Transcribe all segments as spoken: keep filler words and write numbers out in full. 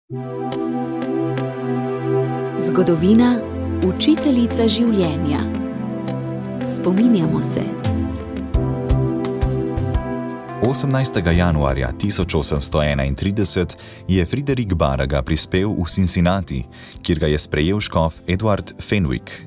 Zgodovina, učiteljica življenja. Spominjamo se. osemnajstega januarja tisoč osemsto enaintrideset je Frederick Baraga prispel v Cincinnati, kjer ga je sprejel škof Edward Fenwick.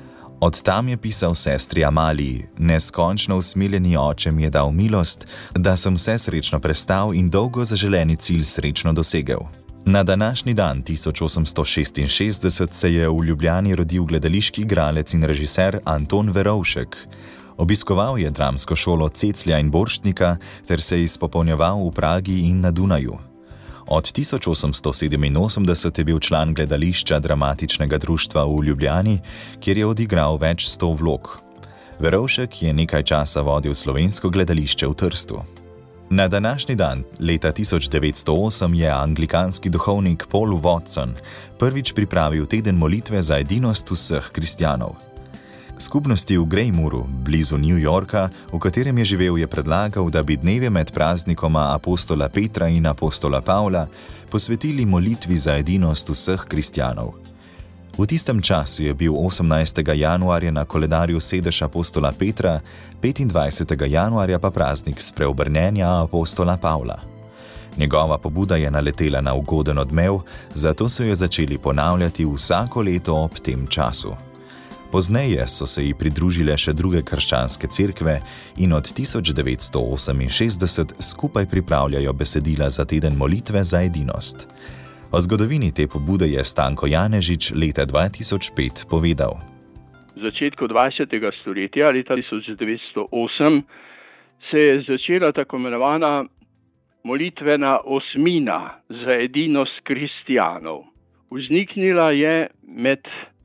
Od tam je pisal sestri Amaliji: neskončno usmiljeni oče mi je dal milost, da sem vse srečno prestal in dolgo zaželeni cilj srečno dosegel. Na današnji dan tisoč osemsto šestinšestdeset se je v Ljubljani rodil gledališki igralec in režiser Anton Verovšek. Obiskoval je dramsko šolo Ceclja in Borštnika ter se izpopolnjeval v Pragi in na Dunaju. Od tisoč osemsto sedeminosemdeset je bil član gledališča Dramatičnega društva v Ljubljani, kjer je odigral več sto vlog. Verovšek je nekaj časa vodil slovensko gledališče v Trstu. Na današnji dan, leta tisoč devetsto osem, je anglikanski duhovnik Paul Watson prvič pripravil teden molitve za edinost vseh kristjanov. Skupnosti v Greymooru, blizu New Yorka, v katerem je živel, je predlagal, da bi dneve med praznikoma apostola Petra in apostola Pavla posvetili molitvi za edinost vseh kristjanov. V tistem času je bil osemnajstega januarja na koledarju sedež apostola Petra, petindvajsetega januarja pa praznik spreobrnenja apostola Pavla. Njegova pobuda je naletela na ugoden odmev, zato so jo začeli ponavljati vsako leto ob tem času. Pozneje so se ji pridružile še druge krščanske cerkve in od tisoč devetsto oseminšestdeset skupaj pripravljajo besedila za teden molitve za edinost. O zgodovini te pobude je Stanko Janežič leta dva tisoč pet povedal. V začetku dvajsetega stoletja, leta tisoč devetsto osem, se je začela tako imenovana molitvena osmina za edinost kristjanov. Vzniknila je med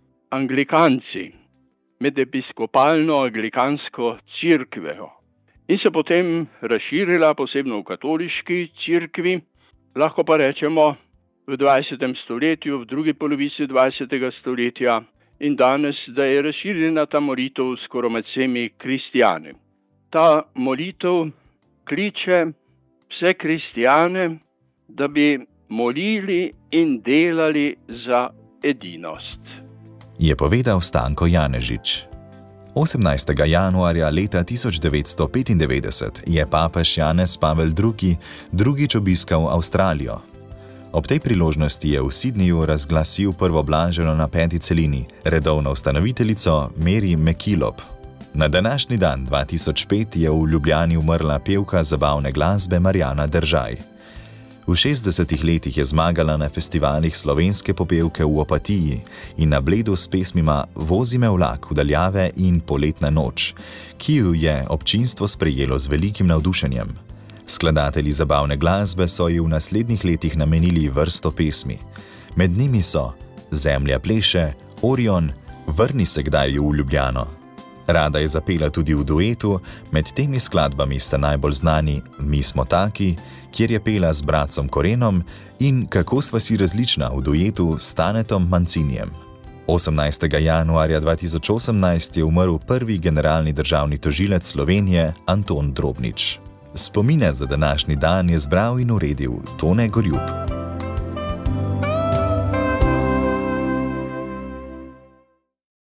Anglikanci, med episkopalno anglikansko cerkvejo in se potem razširila posebno v katoliški cerkvi, lahko pa rečemo v dvajsetem stoletju, v drugi polovici dvajsetega stoletja in danes, da je razširjena ta molitev skoraj med vsemi kristjani. Ta molitev kliče vse kristjane, da bi molili in delali za edinost, je povedal Stanko Janežič. osemnajstega januarja leta tisoč devetsto petindevetdeset je papež Janez Pavel drugi drugič obiskal Avstralijo. Ob tej priložnosti je v Sydneyju razglasil prvo blaženo na peti celini, redovno ustanoviteljico Mary MacKillop. Na današnji dan dva tisoč pet je v Ljubljani umrla pevka zabavne glasbe Marjana Držaj. V šestdesetih letih je zmagala na festivalih slovenske popevke v Opatiji in na Bledu s pesmima Vozi me vlak v daljave in Poletna noč, ki ju je občinstvo sprejelo z velikim navdušenjem. Skladatelji zabavne glasbe so ji v naslednjih letih namenili vrsto pesmi. Med njimi so Zemlja pleše, Orion, Vrni se kdaj v Ljubljano. Rada je zapela tudi v duetu, med temi skladbami sta najbolj znani Mi smo taki, kjer je pela z bratcem Korenom, in Kako sva si različna v duetu s Stanetom Mancinjem. osemnajstega januarja dva tisoč osemnajst je umrl prvi generalni državni tožilec Slovenije Anton Drobnič. Spomine za današnji dan je zbral in uredil Tone Gorjup.